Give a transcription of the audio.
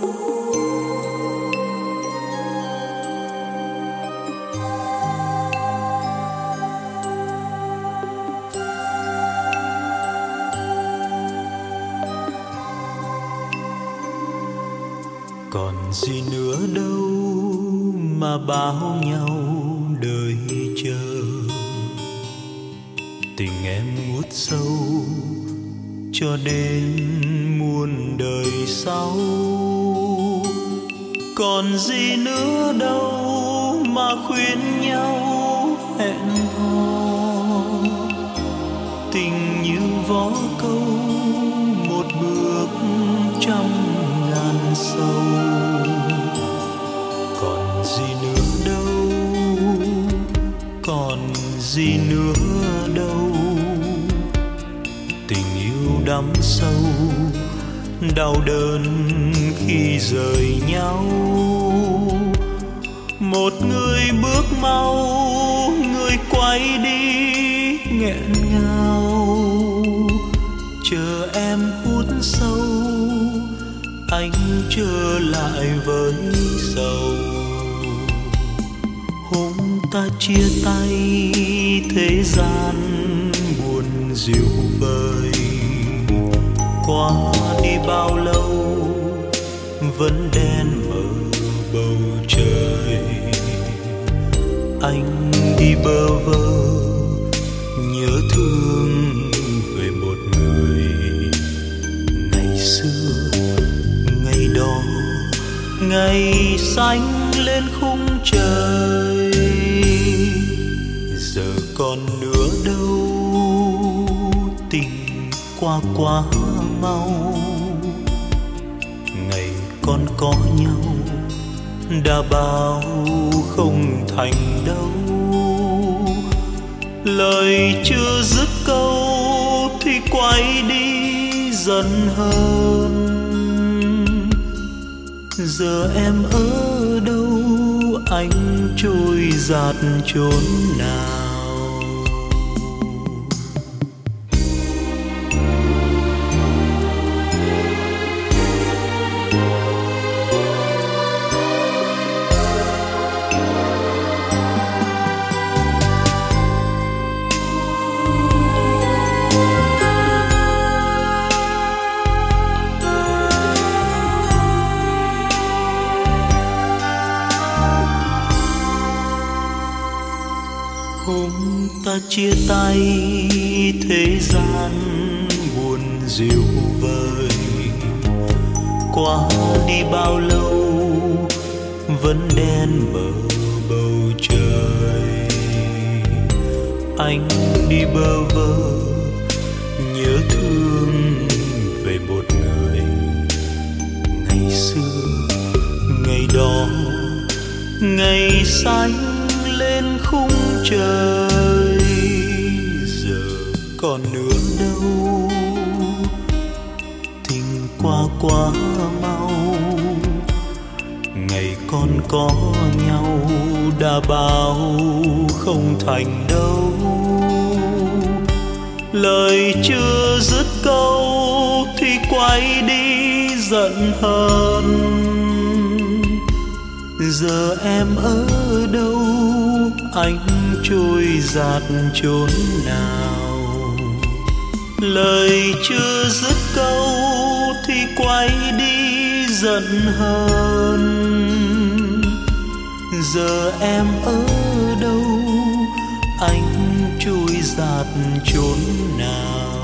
Còn gì nữa đâu mà bao nhau đời chờ, tình em ngút sâu cho đến muôn đời sau. Còn gì nữa đâu mà khuyên nhau hẹn hò, tình như vó câu một bước trăm ngàn sâu. Còn gì nữa đâu, còn gì nữa đâu, tình yêu đắm sâu đau đớn khi rời nhau. Một người bước mau, người quay đi nghẹn ngào, chờ em hút sâu, anh trở lại với sầu. Hôm ta chia tay, thế gian buồn dịu vời, qua đi bao lâu vẫn đen mờ bầu trời. Anh đi bơ vơ nhớ thương về một người ngày xưa, ngày đó, ngày xanh lên khung trời. Giờ còn nữa đâu, tình qua quá mau, ngày còn có nhau đã bao không thành đâu. Lời chưa dứt câu thì quay đi dần hơn. Giờ em ở đâu, anh trôi dạt chốn nào? Hôm ta chia tay, thế gian buồn dịu vời, qua đi bao lâu vẫn đen mờ bầu trời. Anh đi bơ vơ nhớ thương về một người ngày xưa, ngày đó, ngày xanh lên khung trời. Giờ còn nữa đâu, tình qua quá mau, ngày còn có nhau đã bao không thành đâu. Lời chưa dứt câu thì quay đi giận hơn. Giờ em ở đâu, anh trôi dạt chốn nào? Lời chưa dứt câu thì quay đi giận hơn. Giờ em ở đâu, anh trôi dạt chốn nào?